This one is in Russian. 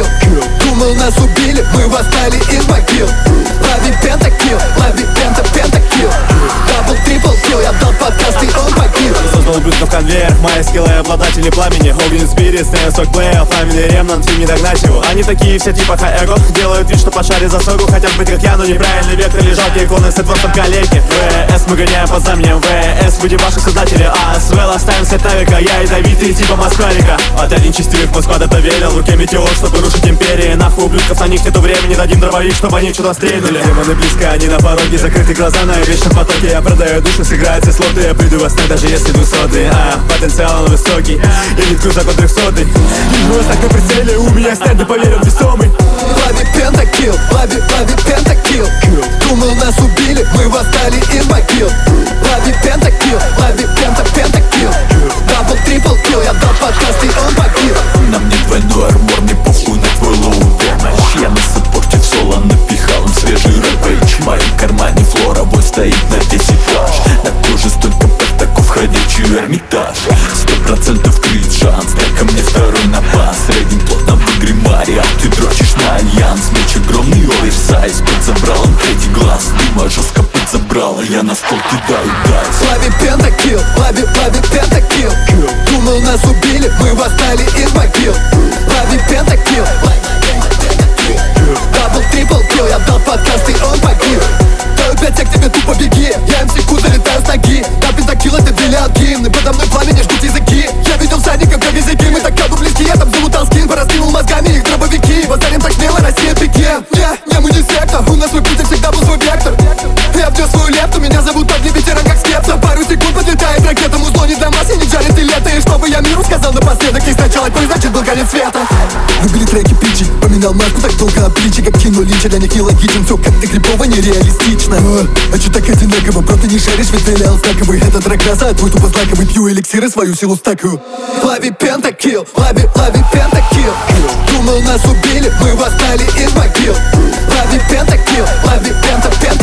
пентакил. Думал, нас убили, мы восстали из могил. Лови пентакил, лови пентакил. Дабл, трипл килл, я дал подкаст и он погиб. Создал ублюдков конвейер, мои скиллы обладатели пламени. Огненный спирит, снэсок плеер, фамили ремнант, им не догнать его. Они такие все типа хаэго, делают вид, что по шаре за согу. Хотят быть как я, но неправильный вектор и жалкие иконы с просто в калеке. ВС мы гоняем по знаменем ВС, будем ваши создатели АСВ. Оставим свет на века, я ядовитый типа Москварика. Отряд нечестивых мой склад это верил, в руке метеор, чтобы рушить империи. Нахуй ублюдков, на них нету времени, дадим дробовик, чтобы они что-то стрельнули. Демоны близко, они на пороге, закрыты глаза на вечном потоке. Я продаю душу, сыграют все слоты, я приду вас так, даже если 200-й. Потенциал высокий, я не ткну закон 300-й. Вижу вас так на прицеле, у меня стенды, поверен, весомый. Лови пентакил, лови пентакил. Думал, нас убили, мы восстали из могил. Лови пентакил, лови пентакил. Дабл, трипл килл, я дал подкаст и он погиб. На мне двойной армор, мне похуй на твой лоу дэмэдж. Я на саппорте в соло напихал им свежий рэпэйдж. В моем кармане флоровой стоит на весь этаж. На коже столько пентаков, ходячий Эрмитаж. 100% крит шанс, дай-ка мне второй напас. Рейдинг плотно в игре Мари, а ты дрочишь на альянс. Меч огромный оверсайз, подзабрал он третий глаз. Дыма жестко подзабрала, я на стол кидаю дайс. Лови пентакил, лови пентакил. Думал, нас убили, мы восстали из могил. Лови пентакил, дабл, трипл килл, я дал подкаст и он погиб. Даю 5 сек, тебе тупо беги. Я МС-ку залетаю с ноги. Да, пентакил это бриллиант гимн. И подо мной пламя, не жгут языки. Я видел всадников, как языки. Мы так каду близки, я там залутал скин. Пораскинул мозгами их дробовики. Восстанем так смело, Россия пике. Не, мы не секта. У нас свой путь и всегда был свой вектор. Я внес свою лепту, меня зовут Огни, ветеран как скепса. Пару секунд подлетает ракета. Музло не для масс, я не жарит и лето. И чтобы я миру сказал напоследок. И сначала твой, значит был конец света. Выбили треки притчи, поменял маску так долго обличий. Как кино Линча, для них нелогичен. Все как-то крипово, нереалистично. А чё так одинаково, просто не шаришь, ведь стрелял стаковый. Этот трек краса, твой тупо знаковый. Пью эликсиры, свою силу стакаю. Лови пентакил, лови пентакил. Думал, нас убили, мы восстали из могил. Лови пентакил, лови пентакил.